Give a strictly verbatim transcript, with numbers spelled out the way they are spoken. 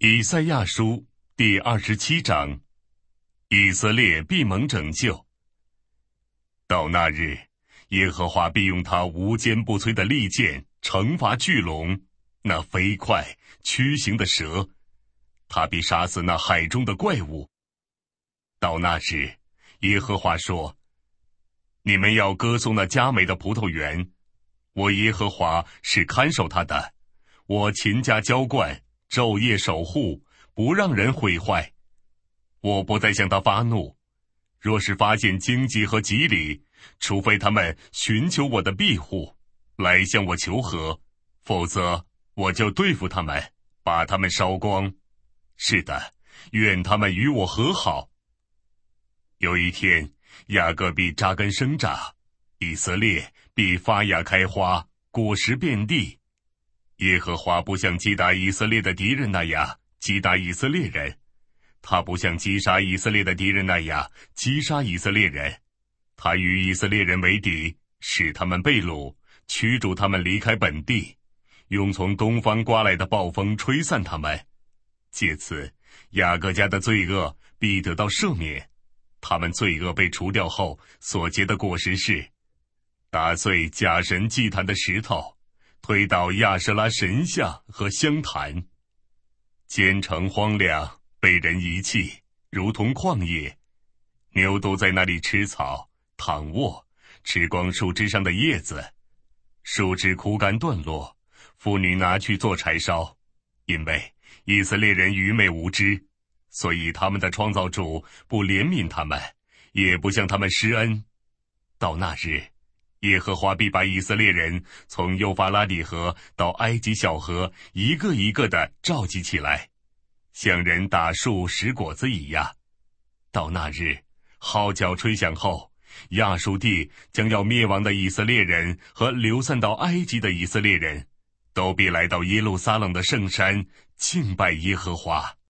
以赛亚书第二十七章，以色列必蒙拯救。到那日，耶和华必用他无坚不摧的利剑惩罚巨龙，那飞快曲行的蛇，他必杀死那海中的怪物。到那日，耶和华说：你们要歌颂那佳美的葡萄园，我耶和华是看守他的，我勤加浇灌，昼夜守护，不让人毁坏。我不再向他发怒，若是发现荆棘和棘藜，除非他们寻求我的庇护，来向我求和，否则我就对付他们，把他们烧光。是的，愿他们与我和好。有一天，雅各必扎根生长，以色列必发芽开花，果实遍地。耶和华不像击打以色列的敌人那样击打以色列人，他不像击杀以色列的敌人那样击杀以色列人。他与以色列人为敌，使他们被掳，驱逐他们离开本地，用从东方刮来的暴风吹散他们。借此，雅各家的罪恶必得到赦免。他们罪恶被除掉后所结的果实是：打碎假神祭坛的石头，推倒亚舍拉神像和香坛。坚城荒凉，被人遗弃，如同旷野。牛都在那里吃草，躺卧，吃光树枝上的叶子。树枝枯干断落，妇女拿去做柴烧。因为以色列人愚昧无知，所以他们的创造主不怜悯他们，也不向他们施恩。到那日，耶和华必把以色列人从幼发拉底河到埃及小河一个一个地召集起来，像人打树拾果子一样。到那日，号角吹响后，亚述地将要灭亡的以色列人和流散到埃及的以色列人，都必来到耶路撒冷的圣山，敬拜耶和华。